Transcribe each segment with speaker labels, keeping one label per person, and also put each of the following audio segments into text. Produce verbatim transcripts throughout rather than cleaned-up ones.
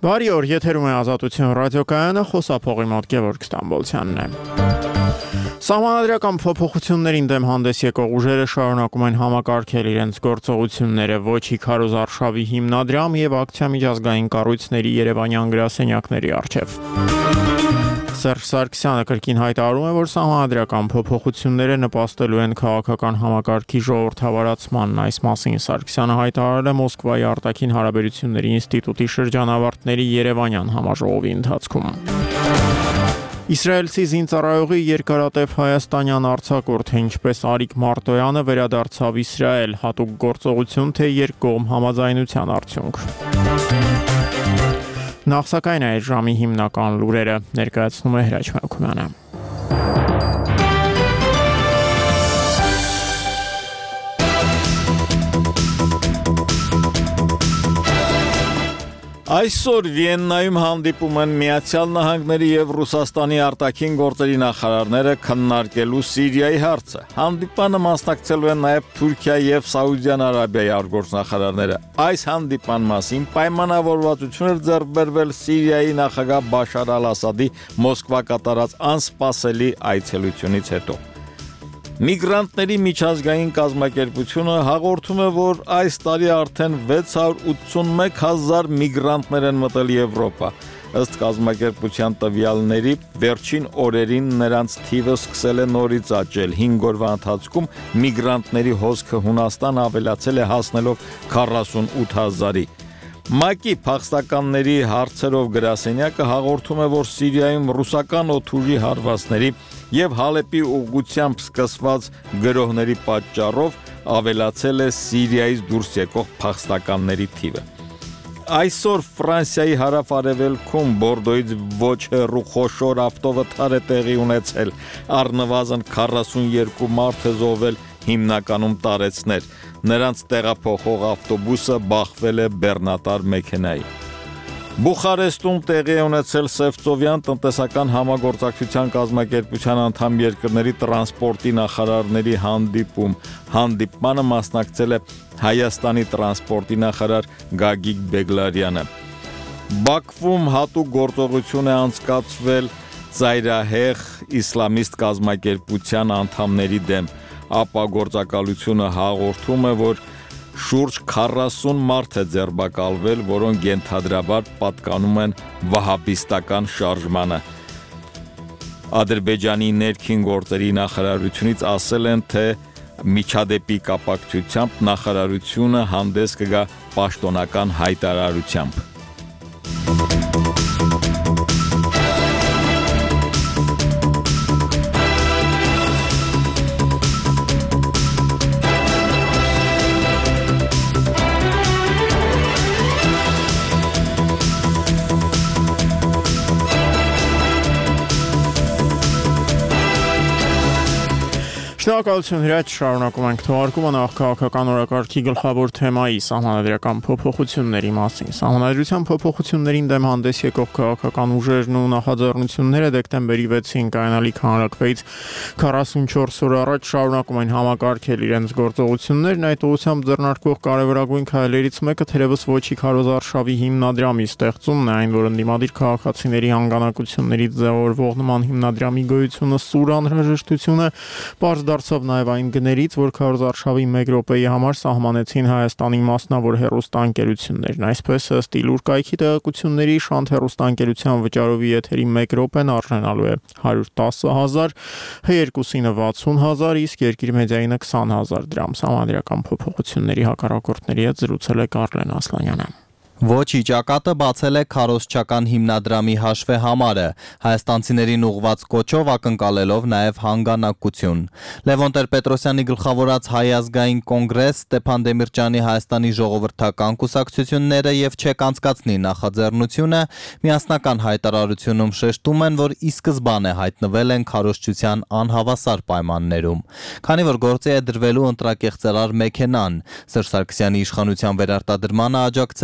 Speaker 1: Բարի օր, եթերում է Ազատություն ռադիոկայանը, խոսափողի մոտ Գևորգ Ստամբոլցյանն է։ Սահմանադրական փոփոխություններին դեմ հանդես եկող ուժերը շարունակում են համակարգել իրենց գործողությունները ոչ Իքարոզ արշավի հիմնադրամ եւ ակցիա միջազգային կառույցների Երևանյան գրասենյակների առջեւ։ Սերժ Սարգսյանը կրկին հայտարարում է, որ սահմանադրական փոփոխությունները նպաստելու են քաղաքական համակարգի ժողովրդավարացմանն։ Այս մասին Սարգսյանը հայտարարել է Մոսկվայի արտաքին հարաբերությունների ինստիտուտի շրջանավարտների Երևանյան համաժողովի ընթացքում։ Իսրայելցի զինծառայողի երկարատև հայաստանյան արձակուրդը, ինչպես Արիկ Մարտոյանը վերադարձավ Իսրայել, հատուկ գործողություն թե երկկողմ համաձայնության արդյունք։ Նախ սակայն այդ ժամի հիմնական լուրերը ներկայացնում է Հրաչ Մելքումյանը։
Speaker 2: Այսօր Վիեննայում հանդիպում են Միացյալ Նահանգների եւ Ռուսաստանի արտաքին գործերի նախարարները քննարկելու Սիրիայի հարցը։ Հանդիպանը մասնակցելու են նաեւ Թուրքիայի եւ Սաուդյան Արաբիայի արտգործնախարարները։ Այս հանդիպան մասին պայմանավորվածություն էր ձեռք բերվել Սիրիայի նախագահ Բաշար Ալ-Ասադի Մոսկվա կատարած անսպասելի այցելությունից հետո։ Միգրանտների միջազգային կազմակերպությունը հաղորդում է, որ այս տարի արդեն վեց հարյուր ութսունմեկ հազար միգրանտներ են մտել Եվրոպա։ Ըստ կազմակերպության տվյալների, վերջին օրերին նրանց թիվը սկսել է նորից աճել։ հինգ օրվա ընթացքում միգրանտների հոսքը Հունաստան ավելացել է հասնելով քառասունութ հազարի։ ՄԱԿ-ի փախստականների հարցերով գրասենյակը հաղորդում է, որ Սիրիայում ռուսական օդուժի հարվածների եւ Հալեպի ուղղությամբ սկսված գրոհների պատճառով ավելացել է Սիրիայից դուրս եկող փախստականների թիվը։ Այսօր Ֆրանսիայի հարավ-արևելքում Բորդոյից ոչ հեռու խոշոր ավտովթար է տեղի ունեցել, առնվազն քառասունյոթ մարդ է զոհվել, հիմնականում տարեցներ։ Նրանց տեղափոխող ավտոբուսը բախվել է բեռնատար մեքենայի։ Բուխարեստում տեղի է ունեցել Սևծովյան տնտեսական համագործակցության կազմակերպության անդամ երկրների տրանսպորտի նախարարների հանդիպում։ Հանդիպմանը մասնակցել է Հայաստանի տրանսպորտի նախարար Գագիկ Բեգլարյանը։ Բաքվում հատուկ գործողություն է անցկացվել ծայրահեղ իսլամիստ կազմակերպության անդամների դեմ։ Ապա գործակալությունը հաղորդում է, որ շուրջ քառասուն մարդ է ձերբակալվել, որոնք ենթադրաբար պատկանում են վահաբիստական շարժմանը։ Ադրբեջանի ներքին գործերի նախարարությունից ասել են, թե միջադեպի կապակցությամբ նախարարությունը հանդես կգա պաշտոնական հայտարարությամբ։
Speaker 1: Շնորհակալություն Հրաչ, շարունակում ենք թողարկումը նախ քաղաքական օրակարգի գլխավոր թեմայի սահմանադրական փոփոխությունների մասին։ Սահմանադրության փոփոխություններին դեմ հանդես եկող քաղաքական ուժերն ու նախաձեռնությունները դեկտեմբերի վեցին կայանալիք հանրաքվեից քառասունչորս օր առաջ շարունակում են համակարգել իրենց գործողություններն։ Այդ ուղղությամբ ձեռնարկվող կարևորագույն քայլերից մեկը թերևս ոչ Իքարոզ արշավի հիմնադրամի ստեղծումն է, այն որ ընդդիմադիր քաղաքացիների հանգանակություններից ձևավորվող նման հիմնադրամի գոյությունը սուր անհրաժեշտությունը պարզ դարձավ նաև այն գներից, որ Իքարոզ արշավի մեկ րոպեի համար սահմանեցին Հայաստանի մասնավոր հեռուստաընկերություններն։ Այսպես ըստ Իլուր կայքի տեղեկությունների Շանթ հեռուստաընկերության վճարովի եթերի մեկ րոպեն արժանալու է հարյուր տասը հազար, Հ երկուսինը վաթսուն հազար, իսկ Երկիր մեդիայինը քսան հազար դրամ։ Սահմանադրական փոփոխությունների հակառակորդների հետ զրուցել է Կարլեն Ասլանյանը։
Speaker 3: Ոչ իճակատը բացել է քարոզչական հիմնադրամի հաշվեհամարը, հայաստանցիներին ուղղված կոչով ակնկալելով նաև հանգանակություն։ Լևոն Տեր-Պետրոսյանի գլխավորած Հայ ազգային կոնգրես, Ստեփան Դեմիրճյանի Հայաստանի ժողովրդական կուսակցությունները եւ Չեկ անցկացնի նախաձեռնությունը միասնական հայտարարությունում շեշտում են, որ ի սկզբանե հայտնվել են քարոզչության անհավասար պայմաններում։ Քանի որ գործի է դրվելու ընտրակեղծարար մեքենան, Սերժ Սարգսյանի իշխանության վերարտադրմանը աջակցելու են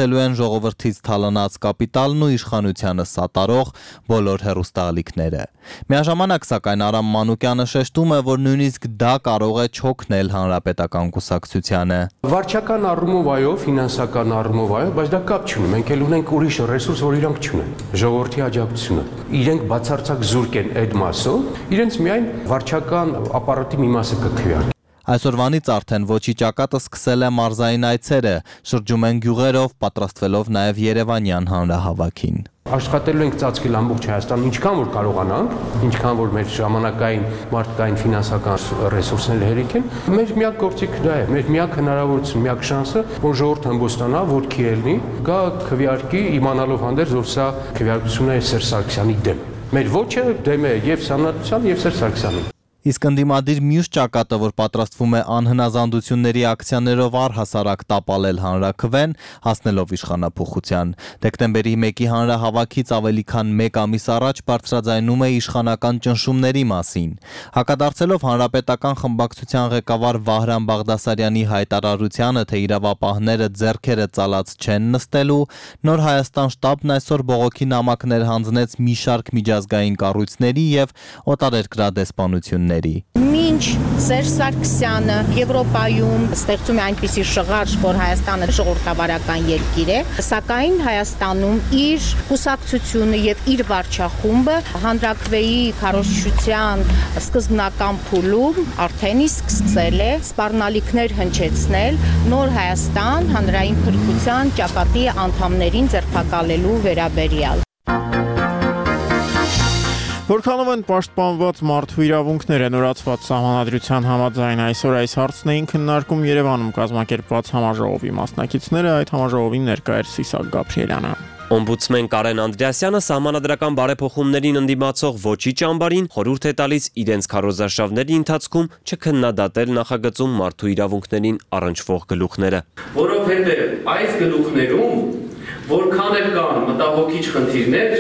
Speaker 3: ժողովրդից թալանած կապիտալն ու իշխանությանը սատարող բոլոր հեռուստաալիքները։ Միաժամանակ, սակայն, Արամ Մանուկյանը շեշտում է, որ նույնիսկ դա կարող է չօգնել հանրապետական կուսակցությանը։
Speaker 4: Վարչական առումով այո, ֆինանսական առումով այո, բայց դա կապ չունի։ Մենք էլ ունենք ուրիշ ռեսուրս, որ իրանք չունեն։ Ժողովրդի աջակցությունը։ Իրենք բացարձակ զուրկ են այդ մասով, իրենց միայն վարչական ապարատի մի մասը կքվեարկի։
Speaker 3: Այսօրվանից արդեն ոչի ճակատը սկսել է մարզային այցերը, շրջում են գյուղերով, պատրաստվելով նաև Երևանյան հանրահավաքին։
Speaker 4: Աշխատելու ենք ծածկել ամբողջ Հայաստանը, ինչքան որ կարողանանք, ինչքան որ մեր ժամանակային, մարդկային, ֆինանսական ռեսուրսները հերիք են, մեր միակ գործիքը դա է, մեր միակ հնարավորությունը, միակ շանսը, որ ժողովուրդը հմբոստանա, որ քիելնի, գա քվեարկի, իմանալով հանդերձ, որ սա քվեարկությունն է Սերժ Սարգսյանի դեմ։ Մեր ոչը դեմ է եւ Սանատության եւ Սերժ Սարգսյանի։
Speaker 3: Իսկ ընդդիմադիր մյուս ճակատը, որ պատրաստվում է անհնազանդությունների ակցիաներով առհասարակ տապալել հանրաքվեն, հասնելով իշխանափոխության։ Դեկտեմբերի մեկի հանրահավաքից ավելի քան մեկ ամիս առաջ բարձրաձայնում է իշխանական ճնշումների մասին։ Հակադարձելով հանրապետական խմբակցության ղեկավար Վահրամ Բաղդասարյանի հայտարարությանը, թե իրավապահները ձեռքերը ծալած չեն նստելու, Նոր Հայաստան շտաբն այսօր բողոքի նամակներ հանձնեց մի շարք միջազգային կառույցների եւ օտարերկրադեսպանությունների։
Speaker 5: Մինչ Սերժ Սարգսյանը Եվրոպայում ստեղծում է այնպիսի շղարշ, որ Հայաստանը ժողովրդավարական երկիր է, սակայն Հայաստանում իր կուսակցությունը եւ իր վարչախումբը հանրաքվեի քարոզչության սկզբնական փուլում արդեն իսկ սկսել է սպառնալիքներ հնչեցնել Նոր Հայաստան հանրային փրկության ճակատի անդամներին ձերբակալելու վերաբերյալ։
Speaker 1: Որքանով են պաշտպանված մարդու իրավունքները նորացված սահմանադրության համաձայն այսօր այս հարցն էին քննարկում Երևանում կազմակերպված համաժողովի մասնակիցները, այդ համաժողովին ներկա էր Սիսակ Գաբրիելյանը։
Speaker 6: Օմբուդսմեն Կարեն Անդրեասյանը սահմանադրական բարեփոխումներին ընդդիմացող ոչի ճամբարին խորհուրդ է տալիս իրենց քարոզարշավների ընթացքում չքննադատել նախագծում մարդու իրավունքներին առնչվող գլուխները։
Speaker 7: Որովհետև այս գլուխներում որքան էլ կան մտահոգիչ խնդիրներ,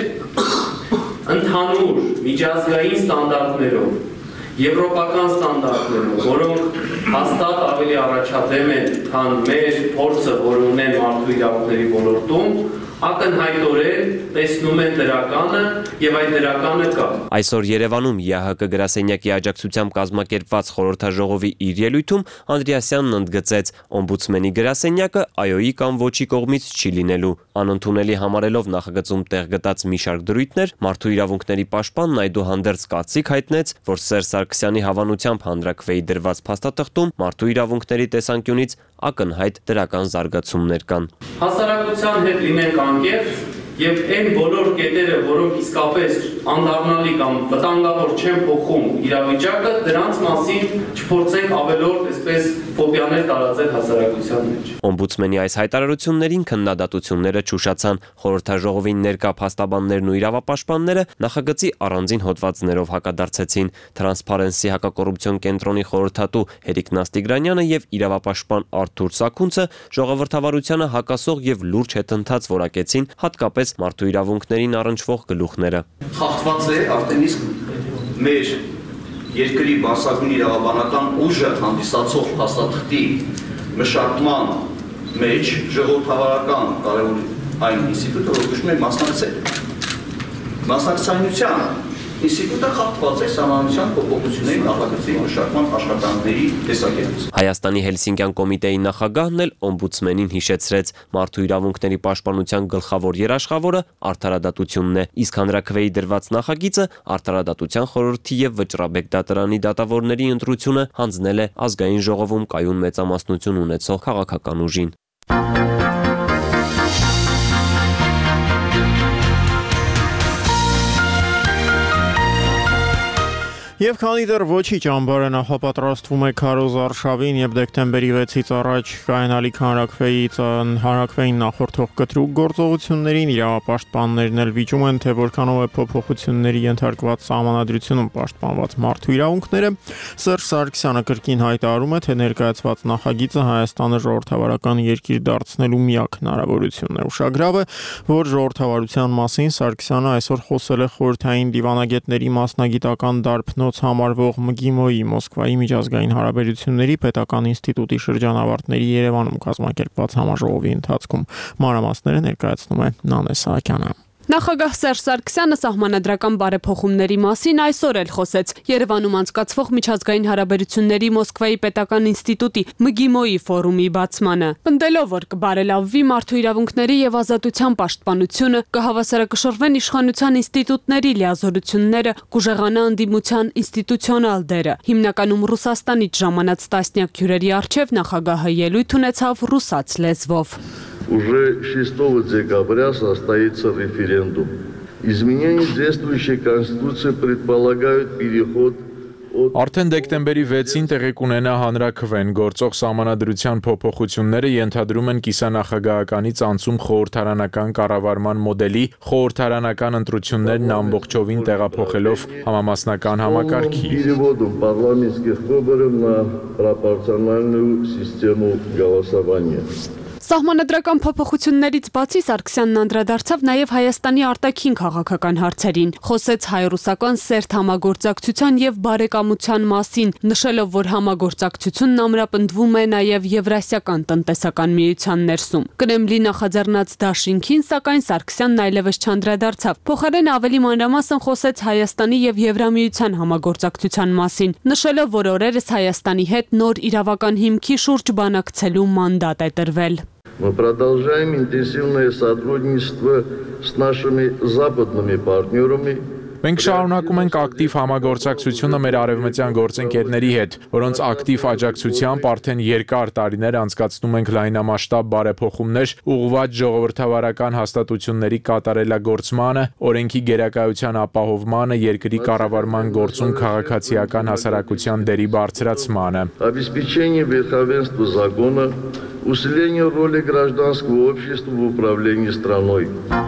Speaker 7: ընդհանուր միջազգային ստանդարտներով, եվրոպական ստանդարտներով, որոնք հաստատ ավելի առաջադեմ են, քան մեր փորձը, որ ունեն մարդու իրավունքների ոլորտում, ակնհայտորեն տեսնում են դրականը եւ այդ դրականը կա։
Speaker 6: Այսօր Երևանում ԵԱՀԿ գրասենյակի աջակցությամբ կազմակերպված խորհրդաժողովի իր ելույթում Անդրեասյանն ընդգծեց, օմբուդսմենի գրասենյակը այօ-ի կամ ոչի կողմից չի լինելու։ Անընդունելի համարելով նախագծում տեղ գտած մի շարք դրույթներ, մարդու իրավունքների պաշտպանն այդուհանդերձ կարծիք հայտնեց, որ Սերժ Սարգսյանի հավանությամբ հանրաքվեի դրված փաստաթղթում մարդու իրավունքների տեսանկյունից ակնհայտ դրական զարգացումներ կան։
Speaker 7: Հասարակության հետ լինենք անկեղծ եւ այն բոլոր կետերը, որոնք իսկապես անդառնալի կամ վտանգավոր չեն փոխում իրավիճակը, դրանց մասին չփորձենք ավելորդ այսպես ֆոբիաներ տարածել հասարակության մեջ։
Speaker 6: Օմբուդսմենի այս հայտարարություններին քննադատությունները չուշացան։ Խորհրդաժողովին ներկա փաստաբաններն ու իրավապաշտպանները նախագծի առանձին հոդվածներով հակադարձեցին։ Թրանսփարենսի հակակոռուպցիոն կենտրոնի խորհրդատու Հերիկ Նաստիգրանյանը եւ իրավապաշտպան Արթուր Սաքունցը ժողովրդավարությանը հակասող եւ լուրջ հետընթաց որակեցին հատկապես մարդու իրավունքներին առնչվող գլուխները։
Speaker 8: Խախտված է արդեն իսկ մեր երկրի բարձրագույն իրավաբանական ուժը հանդիսացող փաստաթղթի մշակման մեջ ժողովրդավարական կարևոր այն ինստիտուտը, որ կոչվում է մասնակցել։ Մասնակցայնության ինստիտուտը խախտված է սահմանադրության փոփոխությունների նախագծի մշակման աշխատանքների տեսակետից։
Speaker 6: Հայաստանի Հելսինկյան կոմիտեի նախագահն էլ օմբուդսմենին հիշեցրեց, մարդու իրավունքների պաշտպանության գլխավոր երաշխավորը արդարադատությունն է, իսկ հանրաքվեի դրված նախագիծը արդարադատության խորհրդի եւ Վճռաբեկ դատարանի դատավորների ընտրությունը հանձնել է ազգային ժողովում կայուն մեծամասնություն ունեցող քաղաքական ուժին։
Speaker 1: Եվ քանի դեռ ոչի ճամբարը նախապատրաստվում է քարոզարշավին եւ դեկտեմբերի վեցից առաջ կայանալիք հանրաքվեից հանրաքվեին նախորդող կտրուկ գործողություններին իրավապաշտպաններն էլ վիճում են, թե որքանով է փոփոխությունների ենթարկված սահմանադրությունում պաշտպանված մարդու իրավունքները։ Սերժ Սարգսյանը կրկին հայտարարում է, թե ներկայացված նախագիծը Հայաստանը ժողովրդավարական երկիր դարձնելու միակ հնարավորությունն է։ Ուշագրավ է, որ ժողովրդավարության մասին Սարգսյանը այսօր խոսել է խորհրդային դիվանագետների մասնագիտական դարբնոց կենոց համարվող ՄԳԻՄՈ-ի Մոսկվայի միջազգային հարաբերությունների պետական ինստիտուտի շրջանավարտների Երևանում կազմակերպված համաժողովի ընթացքում մանրամասները ներկայացնում է Նանե Սահակյանը։
Speaker 9: Նախագահ Սերժ Սարգսյանը սահմանադրական բարեփոխումների մասին այսօր էլ խոսեց Երևանում անցկացվող միջազգային հարաբերությունների Մոսկվայի պետական ինստիտուտի ՄԳԻՄՈ-ի ֆորումի բացմանը։ Պնդելով, որ կբարելավվի մարդու իրավունքների եւ ազատության պաշտպանությունը, կհավասարակշռվեն իշխանության ինստիտուտների լիազորությունները, կուժեղանա ընդդիմության ինստիտուցիոնալ դերը։ Հիմնականում Ռուսաստանից ժամանած տասնյակ հյուրերի առջև նախագահը ելույթ ունեցավ ռուսաց լեզվով։
Speaker 10: Уже шестого декабря состоится референдум. Изменения действующей Конституции предполагают переход от...
Speaker 11: Արդեն դեկտեմբերի վեցին տեղի կունենա հանրաքվեն, գործող սահմանադրության փոփոխությունները ենթադրում են կիսանախագահականից անցում խորհրդարանական կառավարման մոդելի, խորհրդարանական ընտրություններն ամբողջովին տեղափոխելով համամասնական համակարգի։
Speaker 10: Переводом парламентских выборов на пропорциональную систему голосования.
Speaker 9: Սահմանադրական փոփոխություններից բացի Սարգսյանն անդրադարձավ նաև Հայաստանի արտաքին քաղաքական հարցերին, խոսեց հայ-ռուսական սերտ համագործակցության եւ բարեկամության մասին, նշելով, որ համագործակցությունն ամրապնդվում է նաև Եվրասիական տնտեսական միության ներսում։ Կրեմլի նախաձեռնած դաշինքին, սակայն Սարգսյանն այլևս չանդրադարձավ, փոխարեն ավելի մանրամասն խոսեց Հայաստանի եւ Եվրամիության համագործակցության մասին, նշելով, որ օրերս Հայաստանի հետ նոր իրավական հիմքի շուրջ բանակցելու մանդատ է տրվել։
Speaker 10: Мы продолжаем интенсивное сотрудничество с нашими западными партнерами.
Speaker 11: Մենք շարունակում ենք ակտիվ համագործակցությունը մեր արևմտյան գործընկերների հետ, որոնց ակտիվ աջակցությամբ արդեն երկար տարիներ անցկացնում ենք լայնամասշտաբ բարեփոխումներ ուղղված ժողովրդավարական հաստատությունների կատարելագործմանը, օրենքի գերակայության ապահովմանը, երկրի կառավարման գործում քաղաքացիական հասարակության դերի բարձրացմանը։
Speaker 10: Обеспечение верховенства закона, усиление роли гражданского общества в управлении страной.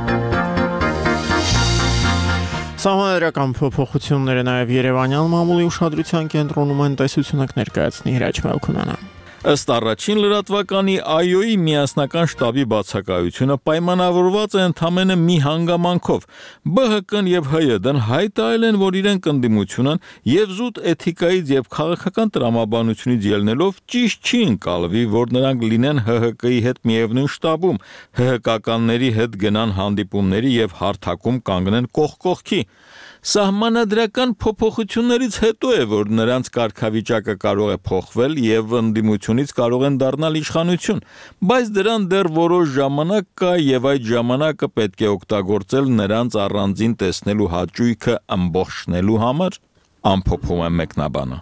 Speaker 1: Սահմանադրական փոփոխությունները նաև Երևանյան մամուլի ուշադրության կենտրոնում են, տեսությունը կներկայացնի Հրաչ Մելքոնյանը։
Speaker 2: Ըստ առաջին լրատվականի ԱՅՈ-ի միասնական շտաբի բացակայությունը պայմանավորված է ընդամենը մի հանգամանքով։ Բ Հ Կ-ն եւ Հ Յ D-ն հայտարարել են, որ իրենք ընդդիմություն են եւ զուտ էթիկայից եւ քաղաքական տրամաբանությունից ելնելով ճիշտ չի ընկալվի, որ նրանք լինեն Հ Հ Կ-ի հետ միևնույն շտաբում, Հ Հ Կ-ականների հետ գնան հանդիպումների եւ հարթակում կանգնեն կողք կողքի։ Սահմանադրական փոփոխություններից հետո է, որ նրանց կարգավիճակը կարող է փոխվել եւ ընդդիմությունից կարող են դառնալ իշխանություն, բայց դրան դեռ որոշ ժամանակ կա եւ այդ ժամանակը պետք է օգտագործել նրանց առանձին տեսնելու հաճույքը ամբողջնելու համար, ամփոփում է մեկնաբանը։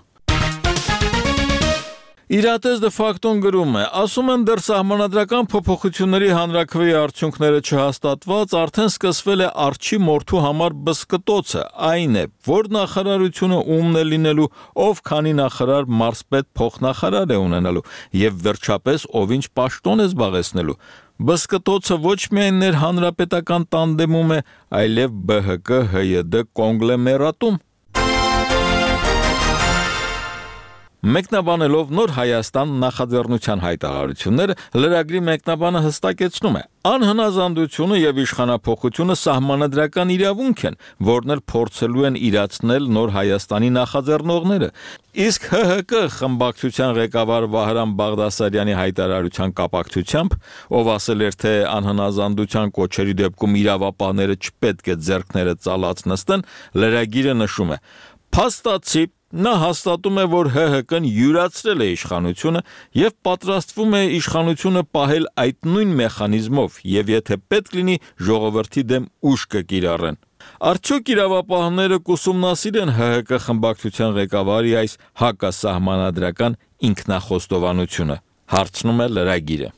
Speaker 2: Իրատես դե ֆակտոն գրում է, ասում են դեռ սահմանադրական փոփոխությունների հանրաքվեի արդյունքները չհաստատված, արդեն սկսվել է արջի մորթու համար բսկտոցը, այն է, որ նախարարությունը ումն է լինելու, ով քանի նախարար մարզպետ փոխնախարար է ունենալու եւ վերջապես ով ինչ պաշտոն է զբաղեցնելու։ Բսկտոցը ոչ միայն ներհանրապետական տանդեմում է, այլև Բ Հ Կ Հ Յ D կոնգլոմերատում։ Մեկնաբանելով Նոր Հայաստան նախաձեռնության հայտարարությունները, լրագրի մեկնաբանը հստակեցնում է. անհնազանդությունը եւ իշխանափոխությունը սահմանադրական իրավունք են, որն էլ փորձելու են իրացնել Նոր Հայաստանի նախաձեռնողները։ Իսկ Հ Հ Կ խմբակցության ղեկավար Վահրամ Բաղդասարյանի հայտարարության կապակցությամբ, ով ասել էր, թե անհնազանդության կոչերի դեպքում իրավապահները չպետք է ձեռքները ծալած նստեն, լրագիրը նշում է. փաստացի նա հաստատում է, որ Հ Հ Կ-ն յուրացրել է իշխանությունը եւ պատրաստվում է իշխանությունը պահել այդ նույն մեխանիզմով եւ եթե պետք լինի ժողովրդի դեմ ուժ կկիրառեն։ Արդյոք իրավապահները կուսումնասիրեն Հ Հ Կ խմբակցության ղեկավարի այս հակասահմանադրական ինքնախոստովանությունը, հարցնում է լրագիրը։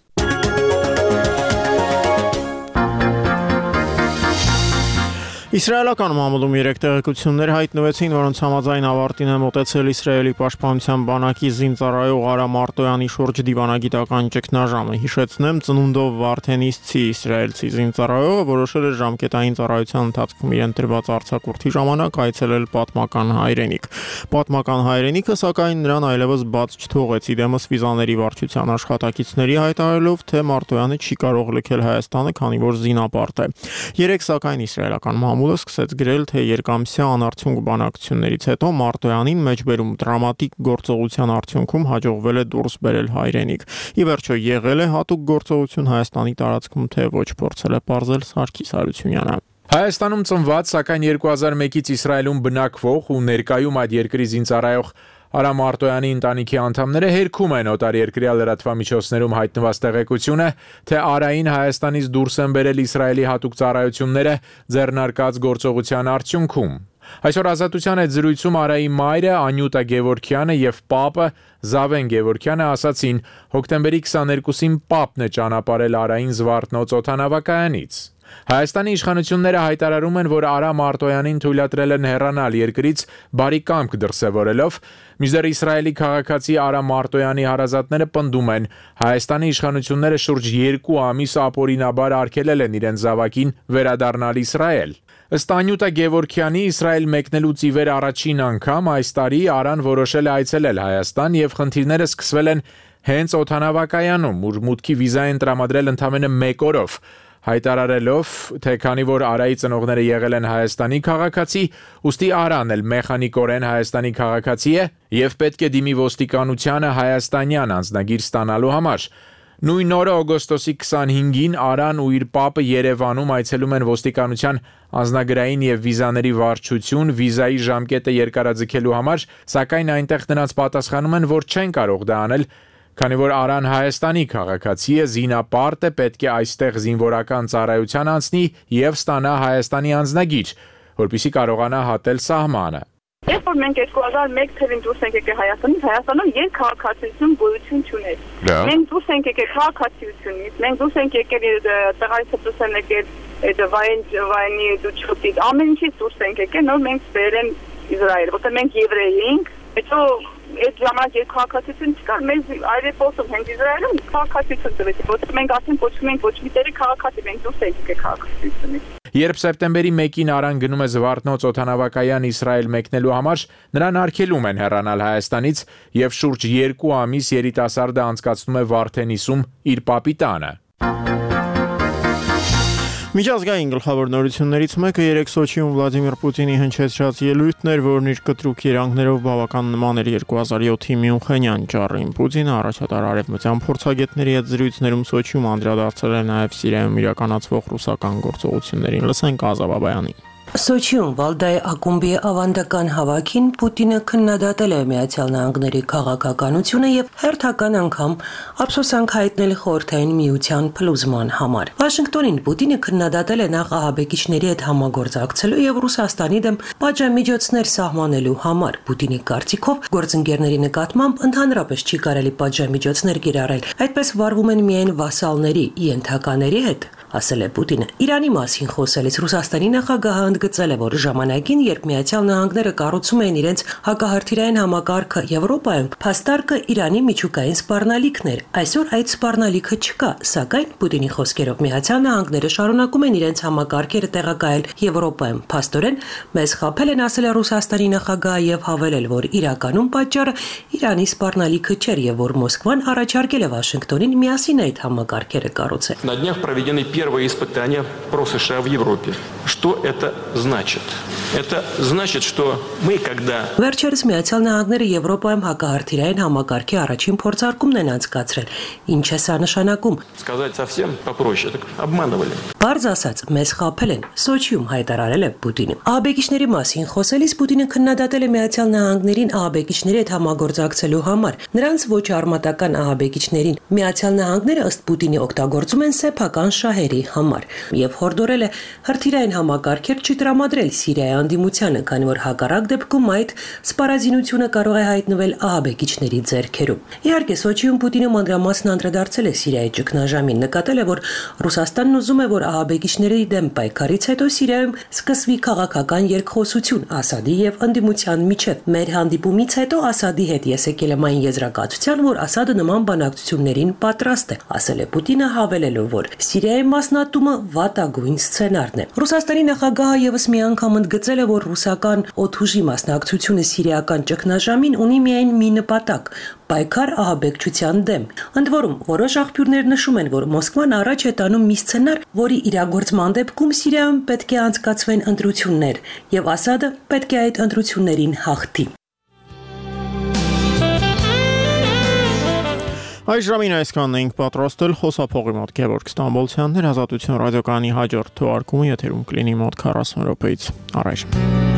Speaker 1: Իսրայելական մամուլում երեք տեղեկություններ հայտնվեցին, որոնց համաձայն ավարտին է մոտեցել Իսրայելի պաշտպանության բանակի զինծառայող Արա Մարտոյանի շուրջ դիվանագիտական ճգնաժամը։ Հիշեցնեմ, ծնունդով վարդենիսցի իսրայելցի զինծառայողը որոշել է ժամկետային ծառայության ընթացքում իրեն տրված արձակուրդի ժամանակ այցելել պատմական հայրենիք։ Պատմական հայրենիքը, սակայն, նրան այլևս բաց չթողեց, իդեմս վիզաների վարչության աշխատակիցների հայտարարելով, թե Մարտոյանը չի կարող լքել Հայաստանը, քանի որ զինապարտ է։ Երեք, սակայն, իսրայելական մամուլը Ստամբուլը սկսեց գրել, թե երկամսյա անարդյունք բանակցություններից հետո Մարտոյանին մեջբերում դրամատիկ գործողության արդյունքում հաջողվել է դուրս բերել հայրենիք։ Ի վերջո եղել է հատուկ գործողություն Հայաստանի տարածքում, թե ոչ, փորձել է պարզել Սարգիս Հարությունյանը։
Speaker 11: Հայաստանում ծնված, սակայն երկու հազար մեկից Իսրայելում բնակվող ու ներկայում այդ երկրի զինծառայող Արամ Մարտոյանի ընտանիքի անդամները հերքում են օտարերկրյա լրատվամիջոցներում հայտնված տեղեկությունը, թե Արային Հայաստանից դուրս են բերել Իսրայելի հատուկ ծառայությունները ձեռնարկած գործողության արդյունքում։ Այսօր Ազատության հետ զրույցում Արայի մայրը Անյուտա Գևորգյանը եւ պապը Զավեն Գևորգյանը ասացին, հոկտեմբերի քսաներկուսին պապն է ճանապարհել Արային Զվարթնոց օդանավակայանից։ Հայաստանի իշխանությունները հայտարարում են, որ Արամ Մարտոյանին թույլատրել են հեռանալ երկրից բարի կամք դրսևորելով, մինչդեռ Իսրայելի քաղաքացի Արամ Մարտոյանի հարազատները պնդում են, Հայաստանի իշխանությունները շուրջ երկու ամիս ապօրինաբար արգելել են իրենց զավակին վերադառնալ Իսրայել։ Ըստ Անյուտա Գևորգյանի Իսրայել մեկնելուց ի վեր առաջին անգամ այս տարի Արան որոշել է այցելել Հայաստան եւ խնդիրները սկսվել են հենց օդանավակայանում, ուր մուտքի վիզա են տրամադրել ընդամենը մեկ օրով։ Հայտարարելով, թե քանի որ Արայի ծնողները եղել են Հայաստանի քաղաքացի, ուստի Արան էլ մեխանիկորեն Հայաստանի քաղաքացի է եւ պետք է դիմի ոստիկանությանը հայաստանյան անձնագիր ստանալու համար։ Նույն օրը օգոստոսի քսանհինգին Արան ու իր պապը Երևանում այցելում են ոստիկանության անձնագրային եւ վիզաների վարչություն վիզայի ժամկետը երկարաձգելու համար, սակայն այնտեղ նրանց պատասխանում են, որ չեն կարող դա անել, քանի որ Արան Հայաստանի քաղաքացի է, զինապարտ է, պետք է այստեղ զինվորական ծառայության անցնի եւ ստանա Հայաստանի անձնագիր, որպեսզի կարողանա հատել սահմանը։
Speaker 12: Երբ որ մենք երկու հազար մեկ թվականին դուրս ենք եկել Հայաստանից, Հայաստանում երկքաղաքացիություն գոյություն չուներ։ Մենք դուրս ենք եկել քաղաքացիությունից, մենք դուրս ենք եկել տեղայից դուրս ենք եկել այդ վայն վայնի դուչոտից, ամեն ինչից դուրս ենք եկել, նոր մենք բերել են Իսրայել, որտեղ մենք եվրեյ ենք, հետո այդ ժամանակ երկքաղաքացիություն չկար, մեզ այրեպոսով հենց Իսրայելում քաղաքացիություն տվեցին, որտեղ մենք ասենք կոչվում ենք ոչ մի տեղի քաղաքացի, մենք դուրս ենք եկել քաղաքացիությունից։
Speaker 11: Երբ սեպտեմբերի մեկին Արան գնում է Զվարթնոց օդանավակայան Իսրայել մեկնելու համար, նրան արգելում են հեռանալ Հայաստանից եւ շուրջ երկու ամիս երիտասարդը անցկացնում է Վարդենիսում իր պապի տանը։
Speaker 1: Միջազգային գլխավոր նորություններից մեկը երեք Սոչիում Վլադիմիր Պուտինի հնչեցրած ելույթն էր, որն իր կտրուկ երանգներով բավական նման էր երկու հազար յոթի Մյունխենյան ճառին։ Պուտինը առաջատար արևմտյան փորձագետների հետ զրույցներում Սոչիում անդրադարձել է նաև Սիրիայում իրականացվող ռուսական գործողություններին։ Լսենք Ազավ Աբայանին։
Speaker 13: Սոչիում Վալդայի ակումբի ավանդական հավաքին Պուտինը քննադատել է Միացյալ Նահանգների քաղաքականությունը եւ հերթական անգամ ափսոսանք հայտնել Խորհրդային Միության փլուզման համար։ Վաշինգտոնին Պուտինը քննադատել է նախ ահաբեկիչների հետ համագործակցելու եւ Ռուսաստանի դեմ պատժամիջոցներ սահմանելու համար։ Պուտինի կարծիքով գործընկերների նկատմամբ ընդհանրապես չի կարելի պատժամիջոցներ կիրառել, այդպես վարվում են միայն վասալների, ենթակաների հետ, ասել է Պուտինը։ Իրանի մասին խոսելիս Ռուսաստանի նախագահը ընդգծել է, որ ժամանակին, երբ Միացյալ Նահանգները կառուցում էին իրենց հակահրթիռային համակարգը Եվրոպայում, փաստարկը Իրանի միջուկային սպառնալիքն էր։ Այսօր այդ սպառնալիքը չկա, սակայն Պուտինի խոսքերով Միացյալ Նահանգները շարունակում են իրենց համակարգերը տեղակայել Եվրոպայում։ Փաստորեն մեզ խաբել են, ասել է Ռուսաստանի նախագահը եւ հավելել, որ իրականում պատճառը Իրանի սպառնալիքը չէր եւ որ Մոսկվան առաջարկել է Վաշինգտոնին միասին այդ համակարգերը կառուցել։
Speaker 14: На днях проведены первые испытания про США в Европе. Что это значит? Это значит, что мы когда
Speaker 13: Վերջերս Միացյալ Նահանգները Եվրոպայում հակահրթիռային համակարգի առաջին փորձարկումն են անցկացրել։ Ինչ է սա նշանակում?
Speaker 14: Сказать совсем попроще, так обманывали.
Speaker 13: Բարձ ասած, մեզ խաբել են, Սոչիում հայտարարել է Պուտինը։ Ահաբեկիչների մասին խոսելիս Պուտինը քննադատել է Միացյալ Նահանգներին ահաբեկիչների հետ համագործակցելու համար։ Նրանց ոչ արմատական ահաբեկիչներին Միացյալ Նահանգները ըստ Պուտինի օգտագործում են սեփական շահերի համար եւ հորդորել է հրթիռային համակարգեր չտրամադրել Սիրիայի անդիմությանը, քանի որ հակառակ դեպքում այդ սպառազինությունը կարող է հայտնվել ահաբեկիչների ձեռքերում։ Իհարկե, Սոչիում Պուտինը մանրամասն անդրադարձել է Սիրիայի ճգնաժամին, նկատել է, որ Ռուսաստանն ուզում է, որ ահաբեկիչների դեմ պայքարից հետո Սիրիայում սկսվի քաղաքական երկխոսություն Ասադի եւ ընդդիմության միջեւ։ Մեր հանդիպումից հետո Ասադի հետ ես եկել եմ այն եզրակացության, որ Ասադը նման բանակցություններին պատրաստ է, ասել է Պուտինը, հավելելով, որ Սիրիայի ամասնատումը վատագույն սցենարն է։ Ռուսաստանի նախագահը եւս մի անգամ ընդգծել է, որ ռուսական օդուժի մասնակցությունը սիրիական ճգնաժամին ունի միայն մի նպատակ՝ պայքար ահաբեկչության դեմ։ Ընդ որում, որոշ աղբյուրներ նշում են, որ Մոսկվան առաջ է տանում մի սցենար, որի իրագործման դեպքում Սիրիայում պետք է անցկացվեն ընտրություններ, եւ Ասադը պետք է այդ ընտրություններին հաղթի։
Speaker 1: Այս ժամին այսքանն էինք պատրաստել, խոսափողի մոտ Գևորգ Ստամբոլցյանն էր, Ազատություն ռադիոկայանի հաջորդ թողարկումը եթերում կլինի մոտ քառասուն րոպեից։ Առայժմ